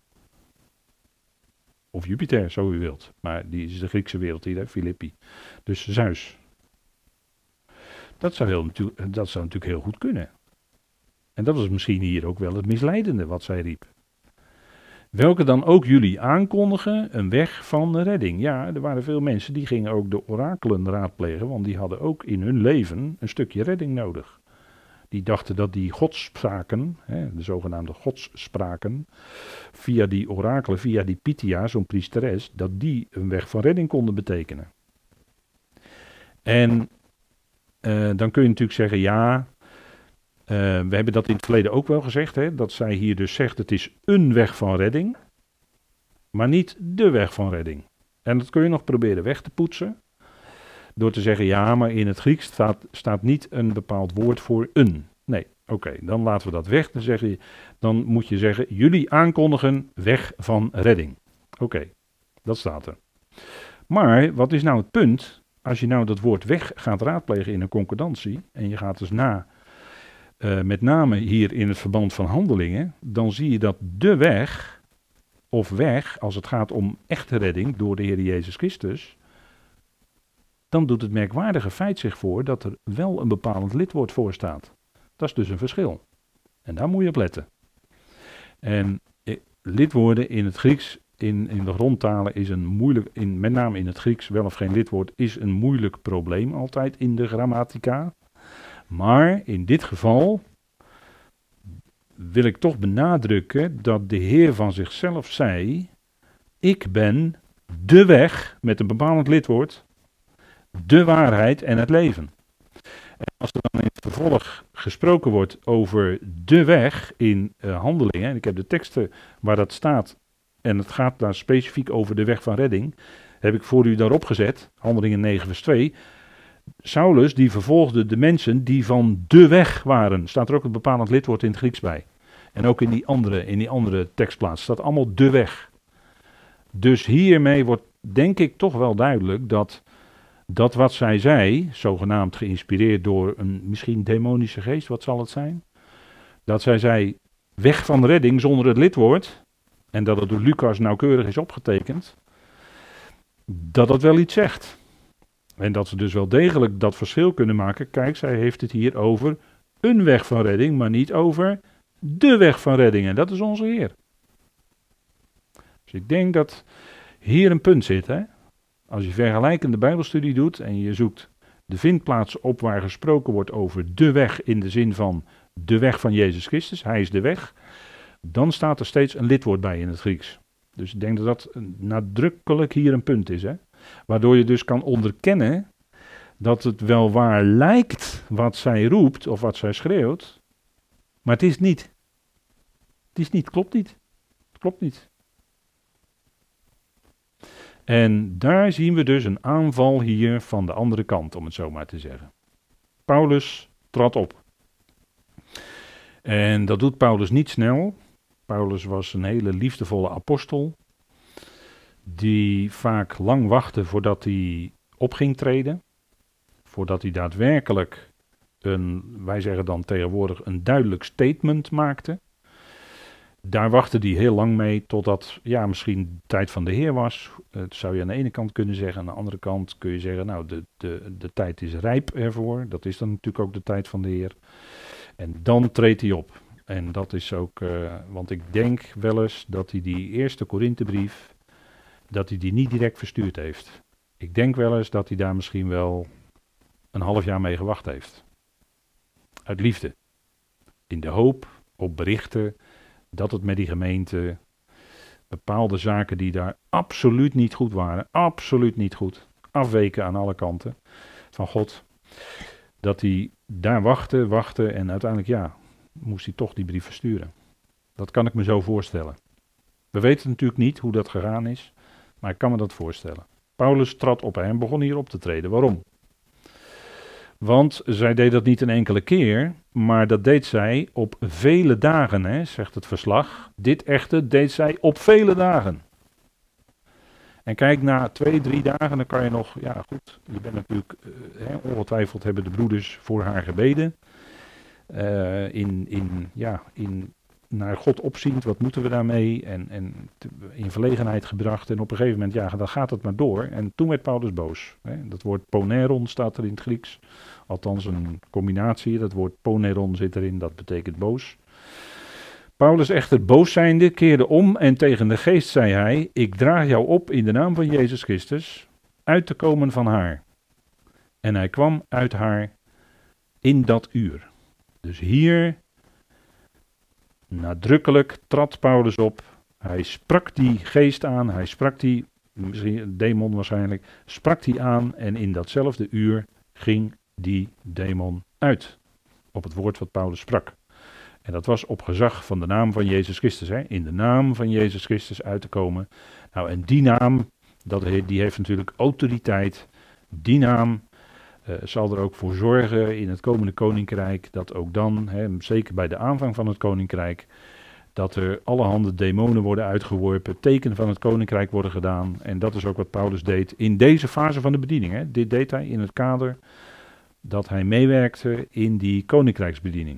Of Jupiter, zo u wilt. Maar die is de Griekse wereld hier, hè, Filippi. Dus Zeus. Dat zou, heel, dat zou natuurlijk heel goed kunnen. En dat was misschien hier ook wel het misleidende wat zij riep. Welke dan ook jullie aankondigen een weg van redding. Ja, er waren veel mensen die gingen ook de orakelen raadplegen, want die hadden ook in hun leven een stukje redding nodig. Die dachten dat die godsspraken, hè, de zogenaamde godsspraken, via die orakelen, via die Pythia, zo'n priesteres, dat die een weg van redding konden betekenen. En uh, dan kun je natuurlijk zeggen, ja, Uh, we hebben dat in het verleden ook wel gezegd, hè, dat zij hier dus zegt, het is een weg van redding, maar niet de weg van redding. En dat kun je nog proberen weg te poetsen, door te zeggen, ja, maar in het Grieks staat, staat niet een bepaald woord voor een. Nee, oké, okay, dan laten we dat weg. Dan, zeg je, dan moet je zeggen, jullie aankondigen weg van redding. Oké, okay, dat staat er. Maar, wat is nou het punt, als je nou dat woord weg gaat raadplegen in een concordantie, en je gaat dus na... Uh, met name hier in het verband van handelingen, dan zie je dat de weg, of weg, als het gaat om echte redding door de Heer Jezus Christus, dan doet het merkwaardige feit zich voor dat er wel een bepalend lidwoord voor staat. Dat is dus een verschil. En daar moet je op letten. En eh, lidwoorden in het Grieks, in, in de grondtalen, is een moeilijk, in, met name in het Grieks, wel of geen lidwoord, is een moeilijk probleem altijd in de grammatica. Maar in dit geval wil ik toch benadrukken dat de Heer van zichzelf zei, ik ben de weg, met een bepaald lidwoord, de waarheid en het leven. En als er dan in het vervolg gesproken wordt over de weg in uh, Handelingen, en ik heb de teksten waar dat staat, en het gaat daar specifiek over de weg van redding, heb ik voor u daarop gezet, Handelingen negen vers twee. Saulus die vervolgde de mensen die van de weg waren. Staat er ook een bepaald lidwoord in het Grieks bij. En ook in die andere, in die andere tekstplaats staat allemaal de weg. Dus hiermee wordt denk ik toch wel duidelijk dat dat wat zij zei, zogenaamd geïnspireerd door een misschien demonische geest, wat zal het zijn? Dat zij zei, weg van redding zonder het lidwoord, en dat het door Lucas nauwkeurig is opgetekend, dat dat wel iets zegt. En dat ze dus wel degelijk dat verschil kunnen maken. Kijk, zij heeft het hier over een weg van redding, maar niet over de weg van redding. En dat is onze Heer. Dus ik denk dat hier een punt zit, hè. Als je vergelijkende bijbelstudie doet en je zoekt de vindplaats op waar gesproken wordt over de weg in de zin van de weg van Jezus Christus, hij is de weg, dan staat er steeds een lidwoord bij in het Grieks. Dus ik denk dat dat nadrukkelijk hier een punt is, hè. Waardoor je dus kan onderkennen dat het wel waar lijkt wat zij roept of wat zij schreeuwt, maar het is niet. Het is niet, klopt niet. Het klopt niet. En daar zien we dus een aanval hier van de andere kant, om het zo maar te zeggen. Paulus trad op. En dat doet Paulus niet snel. Paulus was een hele liefdevolle apostel, die vaak lang wachtte voordat hij op ging treden. Voordat hij daadwerkelijk een, wij zeggen dan tegenwoordig, een duidelijk statement maakte. Daar wachtte hij heel lang mee totdat, ja, misschien de tijd van de Heer was. Dat zou je aan de ene kant kunnen zeggen. Aan de andere kant kun je zeggen, nou, de, de, de tijd is rijp ervoor. Dat is dan natuurlijk ook de tijd van de Heer. En dan treedt hij op. En dat is ook, uh, want ik denk wel eens dat hij die eerste Korinthebrief, dat hij die niet direct verstuurd heeft. Ik denk wel eens dat hij daar misschien wel een half jaar mee gewacht heeft. Uit liefde. In de hoop op berichten dat het met die gemeente bepaalde zaken die daar absoluut niet goed waren, absoluut niet goed, afweken aan alle kanten van God, dat hij daar wachtte, wachtte en uiteindelijk ja, moest hij toch die brief versturen. Dat kan ik me zo voorstellen. We weten natuurlijk niet hoe dat gegaan is, maar ik kan me dat voorstellen. Paulus trad op en begon hier op te treden. Waarom? Want zij deed dat niet een enkele keer, maar dat deed zij op vele dagen, hè, zegt het verslag. Dit echter deed zij op vele dagen. En kijk, na twee, drie dagen, dan kan je nog, ja goed, je bent natuurlijk, uh, hè, ongetwijfeld hebben de broeders voor haar gebeden. Uh, in, in, ja, in, naar God opziend, wat moeten we daarmee? En, en te, in verlegenheid gebracht. En op een gegeven moment, ja, dan gaat het maar door. En toen werd Paulus boos. Hè. Dat woord poneron staat er in het Grieks. Althans een combinatie, dat woord poneron zit erin, dat betekent boos. Paulus echter boos zijnde keerde om en tegen de geest zei hij, ik draag jou op in de naam van Jezus Christus, uit te komen van haar. En hij kwam uit haar in dat uur. Dus hier, nadrukkelijk, trad Paulus op. Hij sprak die geest aan, hij sprak die, misschien een demon waarschijnlijk, sprak die aan en in datzelfde uur ging die demon uit. Op het woord wat Paulus sprak. En dat was op gezag van de naam van Jezus Christus. Hè? In de naam van Jezus Christus uit te komen. Nou, en die naam, dat, die heeft natuurlijk autoriteit. Die naam uh, zal er ook voor zorgen in het komende koninkrijk. Dat ook dan, hè, zeker bij de aanvang van het koninkrijk, dat er allerhande demonen worden uitgeworpen. Tekenen van het koninkrijk worden gedaan. En dat is ook wat Paulus deed in deze fase van de bediening. Hè? Dit deed hij in het kader dat hij meewerkte in die koninkrijksbediening.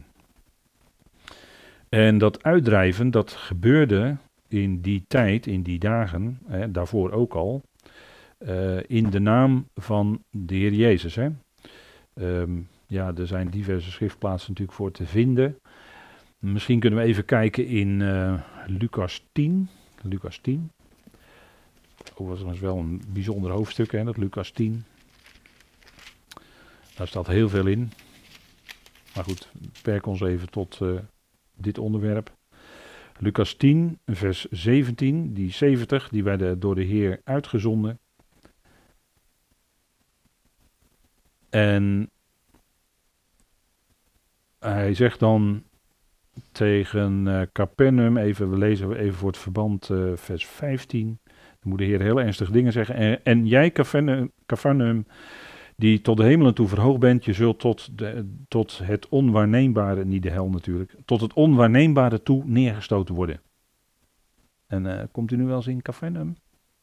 En dat uitdrijven, dat gebeurde in die tijd, in die dagen, hè, daarvoor ook al, uh, in de naam van de Heer Jezus. Hè. Um, ja, er zijn diverse schriftplaatsen natuurlijk voor te vinden. Misschien kunnen we even kijken in uh, Lucas tien. Lucas tien. Overigens wel een bijzonder hoofdstuk, hè, dat Lucas tien. Daar staat heel veel in. Maar goed, beperk ons even tot uh, dit onderwerp. Lucas tien, vers zeventien, die zeventig, die werden door de Heer uitgezonden. En hij zegt dan tegen uh, Capernaum, even, we lezen even voor het verband uh, vers vijftien. Dan moet de Heer heel ernstige dingen zeggen. En, en jij, Capernaum, Capernaum, die tot de hemelen toe verhoogd bent, je zult tot, de, tot het onwaarneembare, niet de hel natuurlijk, tot het onwaarneembare toe neergestoten worden. En uh, komt u nu wel eens in Capernaum?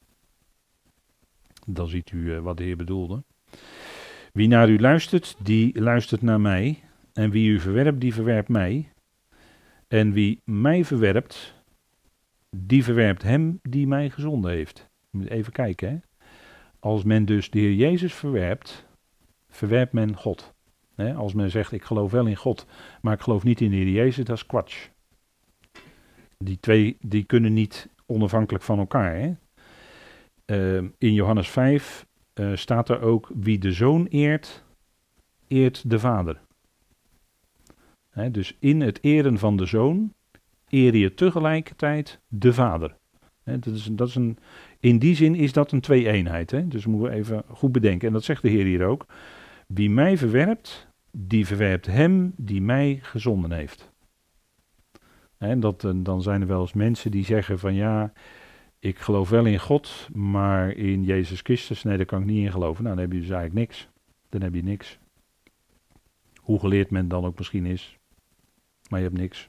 Dan ziet u uh, wat de Heer bedoelde. Wie naar u luistert, die luistert naar mij. En wie u verwerpt, die verwerpt mij. En wie mij verwerpt, die verwerpt hem die mij gezonden heeft. Moet even kijken, hè. Als men dus de Heer Jezus verwerpt, verwerpt men God. He, als men zegt, ik geloof wel in God, maar ik geloof niet in de Heer Jezus, dat is kwatsch. Die twee, die kunnen niet onafhankelijk van elkaar. Hè. Uh, in Johannes vijf uh, staat er ook, wie de Zoon eert, eert de Vader. He, dus in het eren van de Zoon eer je tegelijkertijd de Vader. He, dat is, dat is een, in die zin is dat een twee-eenheid. Hè? Dus moeten we even goed bedenken. En dat zegt de Heer hier ook. Wie mij verwerpt, die verwerpt hem die mij gezonden heeft. He, dat, dan zijn er wel eens mensen die zeggen van ja, ik geloof wel in God, maar in Jezus Christus, nee, daar kan ik niet in geloven. Nou, dan heb je dus eigenlijk niks. Dan heb je niks. Hoe geleerd men dan ook misschien is. Maar je hebt niks.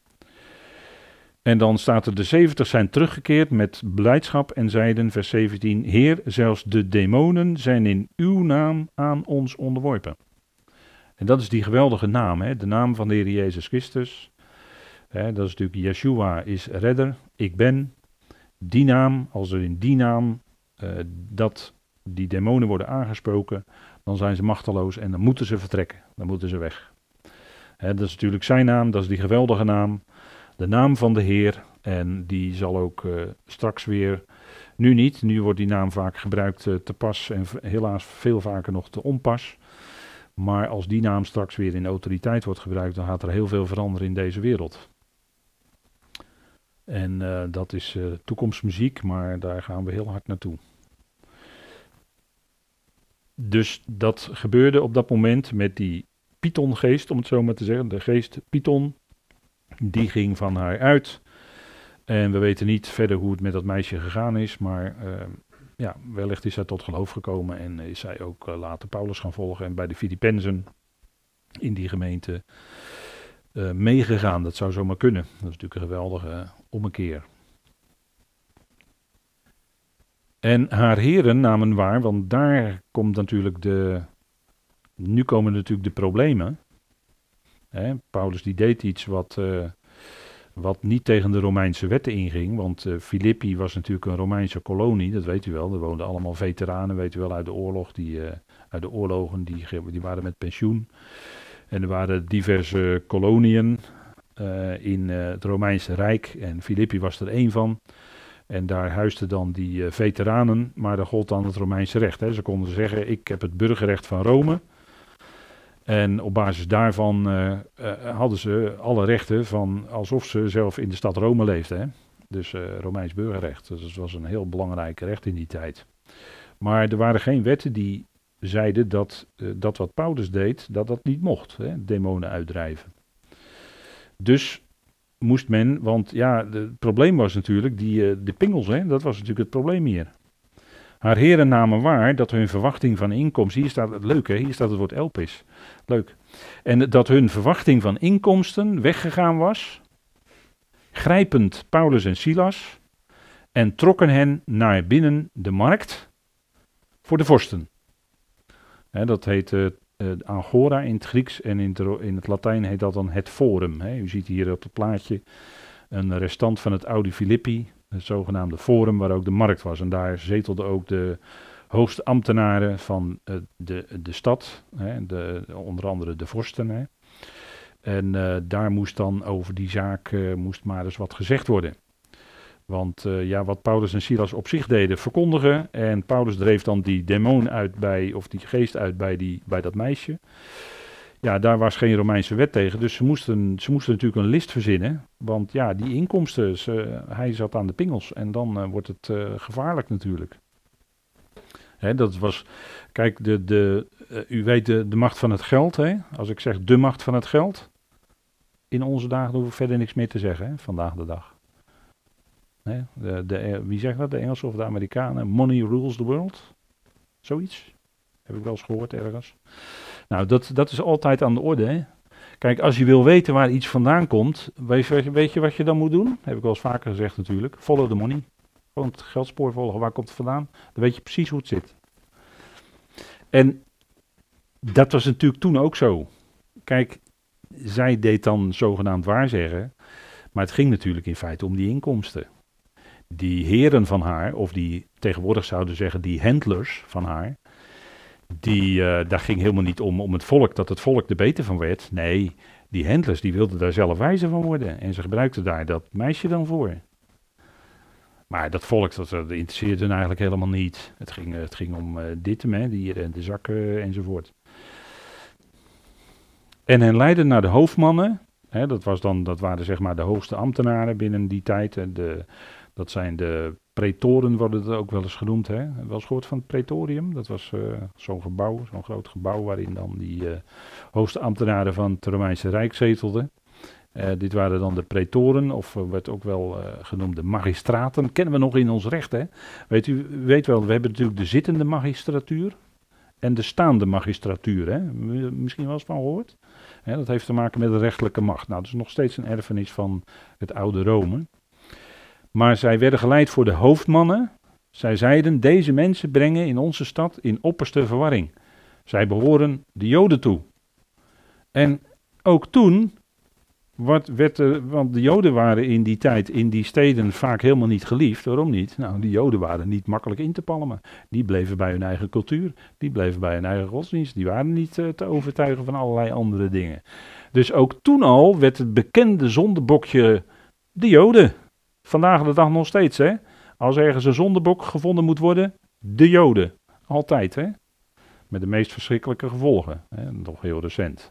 En dan staat er, de zeventig zijn teruggekeerd met blijdschap en zeiden, vers zeventien, Heer, zelfs de demonen zijn in uw naam aan ons onderworpen. En dat is die geweldige naam, hè? De naam van de Heer Jezus Christus. Hè, dat is natuurlijk, Yeshua is redder, ik ben. Die naam, als er in die naam uh, dat die demonen worden aangesproken, dan zijn ze machteloos en dan moeten ze vertrekken, dan moeten ze weg. Hè, dat is natuurlijk zijn naam, dat is die geweldige naam. De naam van de Heer, en die zal ook uh, straks weer, nu niet, nu wordt die naam vaak gebruikt uh, te pas en v- helaas veel vaker nog te onpas. Maar als die naam straks weer in autoriteit wordt gebruikt, dan gaat er heel veel veranderen in deze wereld. En uh, dat is uh, toekomstmuziek, maar daar gaan we heel hard naartoe. Dus dat gebeurde op dat moment met die Pythongeest, om het zo maar te zeggen, de geest Python. Die ging van haar uit. En we weten niet verder hoe het met dat meisje gegaan is. Maar uh, ja, wellicht is zij tot geloof gekomen. En is zij ook uh, later Paulus gaan volgen. En bij de Filippenzen in die gemeente uh, meegegaan. Dat zou zomaar kunnen. Dat is natuurlijk een geweldige uh, ommekeer. En haar heren namen waar. Want daar komt natuurlijk de... Nu komen natuurlijk de problemen. Hè, Paulus die deed iets wat, uh, wat niet tegen de Romeinse wetten inging, want uh, Filippi was natuurlijk een Romeinse kolonie, dat weet u wel. Er woonden allemaal veteranen, weet u wel, uit de oorlog, die, uh, uit de oorlogen, die, die waren met pensioen. En er waren diverse koloniën uh, in uh, het Romeinse Rijk en Filippi was er één van. En daar huisden dan die uh, veteranen, maar daar gold dan het Romeinse recht. Hè. Ze konden zeggen, ik heb het burgerrecht van Rome. En op basis daarvan uh, uh, hadden ze alle rechten van alsof ze zelf in de stad Rome leefden. Hè? Dus uh, Romeins burgerrecht. Dus dat was een heel belangrijk recht in die tijd. Maar er waren geen wetten die zeiden dat uh, dat wat Paulus deed, dat dat niet mocht. Hè? Demonen uitdrijven. Dus moest men, want ja, de, het probleem was natuurlijk, die, uh, de pingels, hè? Dat was natuurlijk het probleem hier. Haar heren namen waar dat hun verwachting van inkomsten, hier staat het leuke, hier staat het woord elpis, leuk. En dat hun verwachting van inkomsten weggegaan was, grijpend Paulus en Silas, en trokken hen naar binnen de markt voor de vorsten. He, dat heet uh, uh, agora in het Grieks en in het, in het Latijn heet dat dan het forum. He, u ziet hier op het plaatje een restant van het oude Filippi. Het zogenaamde forum waar ook de markt was. En daar zetelden ook de hoogste ambtenaren van uh, de, de stad. Hè, de, onder andere de vorsten. Hè. En uh, daar moest dan over die zaak uh, moest maar eens wat gezegd worden. Want uh, ja, wat Paulus en Silas op zich deden, verkondigen. En Paulus dreef dan die demon uit bij, of die geest uit bij, die, bij dat meisje. Ja, daar was geen Romeinse wet tegen. Dus ze moesten, ze moesten natuurlijk een list verzinnen. Want ja, die inkomsten, ze, hij zat aan de pingels. En dan uh, wordt het uh, gevaarlijk natuurlijk. Hè, dat was, kijk, de, de, uh, u weet de, de macht van het geld. Hè? Als ik zeg de macht van het geld. In onze dagen hoeven we verder niks meer te zeggen, hè? Vandaag de dag. Hè? De, de, wie zegt dat? De Engelsen of de Amerikanen? Money rules the world. Zoiets. Heb ik wel eens gehoord ergens. Nou, dat, dat is altijd aan de orde. Hè? Kijk, als je wil weten waar iets vandaan komt, weet je, weet je wat je dan moet doen? Heb ik wel eens vaker gezegd natuurlijk. Follow the money. Gewoon het geldspoor volgen. Waar komt het vandaan? Dan weet je precies hoe het zit. En dat was natuurlijk toen ook zo. Kijk, zij deed dan zogenaamd waarzeggen. Maar het ging natuurlijk in feite om die inkomsten. Die heren van haar, of die tegenwoordig zouden zeggen die handlers van haar, die, uh, daar ging helemaal niet om, om het volk, dat het volk er beter van werd. Nee, die handlers die wilden daar zelf wijzer van worden. En ze gebruikten daar dat meisje dan voor. Maar dat volk, dat, dat interesseerde hen eigenlijk helemaal niet. Het ging, het ging om uh, dit, hè, die, de zakken enzovoort. En hen leidden naar de hoofdmannen. Hè, dat, was dan, dat waren zeg maar de hoogste ambtenaren binnen die tijd. De, dat zijn de pretoren, worden het ook wel eens genoemd. Hè. Wel eens gehoord van het pretorium? Dat was uh, zo'n gebouw, zo'n groot gebouw waarin dan die uh, hoogste ambtenaren van het Romeinse Rijk zetelden. Uh, dit waren dan de pretoren, of uh, werd ook wel uh, genoemd de magistraten. Kennen we nog in ons recht, hè? Weet u, u weet wel, we hebben natuurlijk de zittende magistratuur en de staande magistratuur, hè? Misschien wel eens van gehoord. Hè, dat heeft te maken met de rechterlijke macht. Nou, dat is nog steeds een erfenis van het oude Rome. Maar zij werden geleid voor de hoofdmannen. Zij zeiden, deze mensen brengen in onze stad in opperste verwarring. Zij behoren de Joden toe. En ook toen, wat werd er, want de Joden waren in die tijd, in die steden vaak helemaal niet geliefd. Waarom niet? Nou, die Joden waren niet makkelijk in te palmen. Die bleven bij hun eigen cultuur, die bleven bij hun eigen godsdienst. Die waren niet uh, te overtuigen van allerlei andere dingen. Dus ook toen al werd het bekende zondebokje de Joden. Vandaag de dag nog steeds, hè. Als ergens een zondebok gevonden moet worden, de Joden. Altijd, hè. Met de meest verschrikkelijke gevolgen. Hè? Nog heel recent.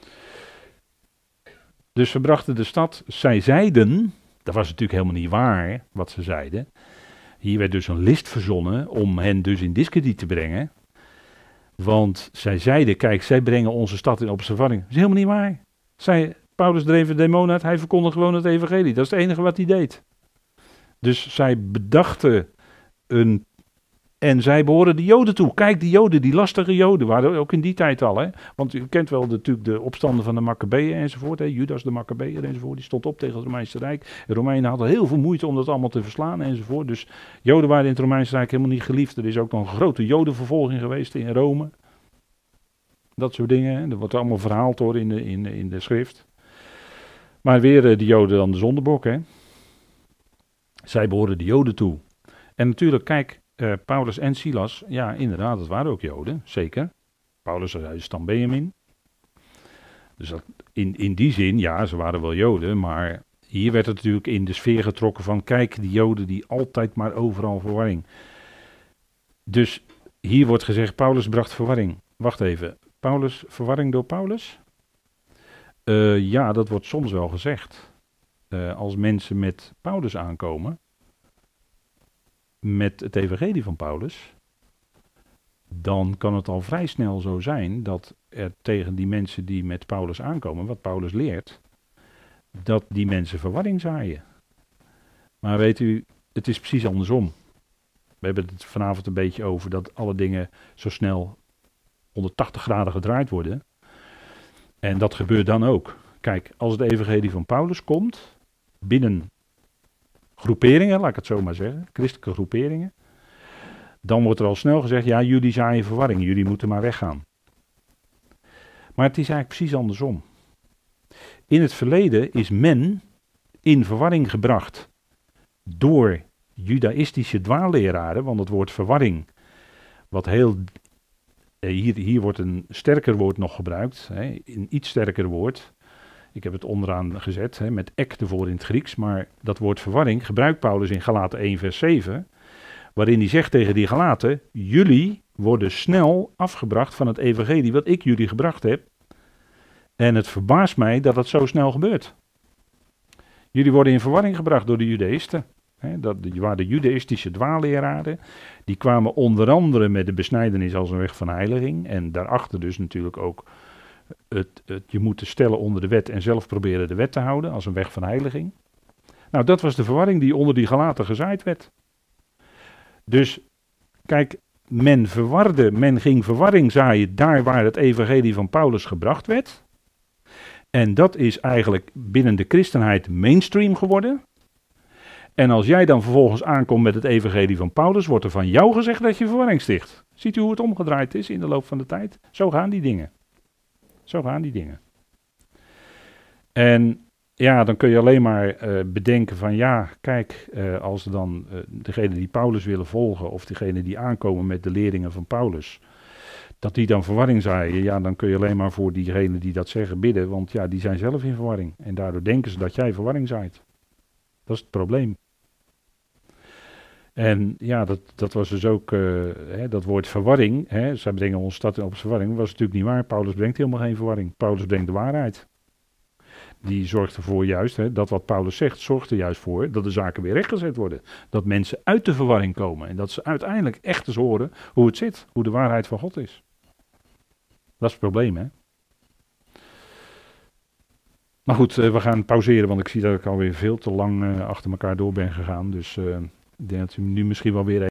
Dus ze brachten de stad, zij zeiden, dat was natuurlijk helemaal niet waar wat ze zeiden. Hier werd dus een list verzonnen om hen dus in diskrediet te brengen. Want zij zeiden, kijk, zij brengen onze stad in opperste verwarring. Dat is helemaal niet waar. Zij, Paulus dreef een demon uit, hij verkondigde gewoon het evangelie. Dat is het enige wat hij deed. Dus zij bedachten een... En zij behoren de Joden toe. Kijk, die Joden, die lastige Joden, waren ook in die tijd al. Hè? Want u kent wel de, natuurlijk de opstanden van de Maccabeeën enzovoort. Hè? Judas de Maccabeeën enzovoort. Die stond op tegen het Romeinse Rijk. De Romeinen hadden heel veel moeite om dat allemaal te verslaan enzovoort. Dus Joden waren in het Romeinse Rijk helemaal niet geliefd. Er is ook nog een grote Jodenvervolging geweest in Rome. Dat soort dingen. Hè? Dat wordt allemaal verhaald hoor in de, in, in de schrift. Maar weer uh, de Joden dan de zondebok. Hè? Zij behoren de Joden toe. En natuurlijk, kijk... Uh, Paulus en Silas, ja inderdaad, dat waren ook Joden, zeker. Paulus was uit stam Benjamin. Dus dat, in, in die zin, ja, ze waren wel Joden, maar hier werd het natuurlijk in de sfeer getrokken van, kijk, die Joden die altijd maar overal verwarring. Dus hier wordt gezegd, Paulus bracht verwarring. Wacht even, Paulus, verwarring door Paulus? Uh, ja, dat wordt soms wel gezegd. Uh, als mensen met Paulus aankomen, met het evangelie van Paulus, dan kan het al vrij snel zo zijn dat er tegen die mensen die met Paulus aankomen, wat Paulus leert, dat die mensen verwarring zaaien. Maar weet u, het is precies andersom. We hebben het vanavond een beetje over dat alle dingen zo snel honderdtachtig graden gedraaid worden. En dat gebeurt dan ook. Kijk, als het evangelie van Paulus komt, binnen groeperingen, laat ik het zo maar zeggen, christelijke groeperingen, dan wordt er al snel gezegd, ja, jullie zaaien verwarring, jullie moeten maar weggaan. Maar het is eigenlijk precies andersom. In het verleden is men in verwarring gebracht door judaïstische dwaalleraren, want het woord verwarring, wat heel, hier, hier wordt een sterker woord nog gebruikt, hè, een iets sterker woord. Ik heb het onderaan gezet, hè, met ek ervoor in het Grieks. Maar dat woord verwarring gebruikt Paulus in Galaten één vers zeven. Waarin hij zegt tegen die Galaten, jullie worden snel afgebracht van het evangelie wat ik jullie gebracht heb. En het verbaast mij dat het zo snel gebeurt. Jullie worden in verwarring gebracht door de Judaïsten. He, dat waren de Judaïstische dwaalleraren. Die kwamen onder andere met de besnijdenis als een weg van heiliging. En daarachter dus natuurlijk ook het, het je moeten stellen onder de wet en zelf proberen de wet te houden als een weg van heiliging. Nou, dat was de verwarring die onder die Galaten gezaaid werd. Dus, kijk, men verwarde, men ging verwarring zaaien daar waar het evangelie van Paulus gebracht werd. En dat is eigenlijk binnen de christenheid mainstream geworden. En als jij dan vervolgens aankomt met het evangelie van Paulus, wordt er van jou gezegd dat je verwarring sticht. Ziet u hoe het omgedraaid is in de loop van de tijd? Zo gaan die dingen. Zo gaan die dingen. En ja, dan kun je alleen maar uh, bedenken van ja, kijk, uh, als er dan uh, degenen die Paulus willen volgen of degenen die aankomen met de leringen van Paulus, dat die dan verwarring zaaien, ja, dan kun je alleen maar voor diegenen die dat zeggen bidden, want ja, die zijn zelf in verwarring. En daardoor denken ze dat jij verwarring zaait. Dat is het probleem. En ja, dat, dat was dus ook, uh, hè, dat woord verwarring, hè, zij brengen ons stad op verwarring, was natuurlijk niet waar. Paulus brengt helemaal geen verwarring. Paulus brengt de waarheid. Die zorgt ervoor juist, hè, dat wat Paulus zegt, zorgt er juist voor dat de zaken weer rechtgezet worden. Dat mensen uit de verwarring komen en dat ze uiteindelijk echt eens horen hoe het zit, hoe de waarheid van God is. Dat is het probleem, hè. Maar goed, uh, we gaan pauzeren, want ik zie dat ik alweer veel te lang uh, achter elkaar door ben gegaan. Dus uh, ik denk dat u nu misschien wel weer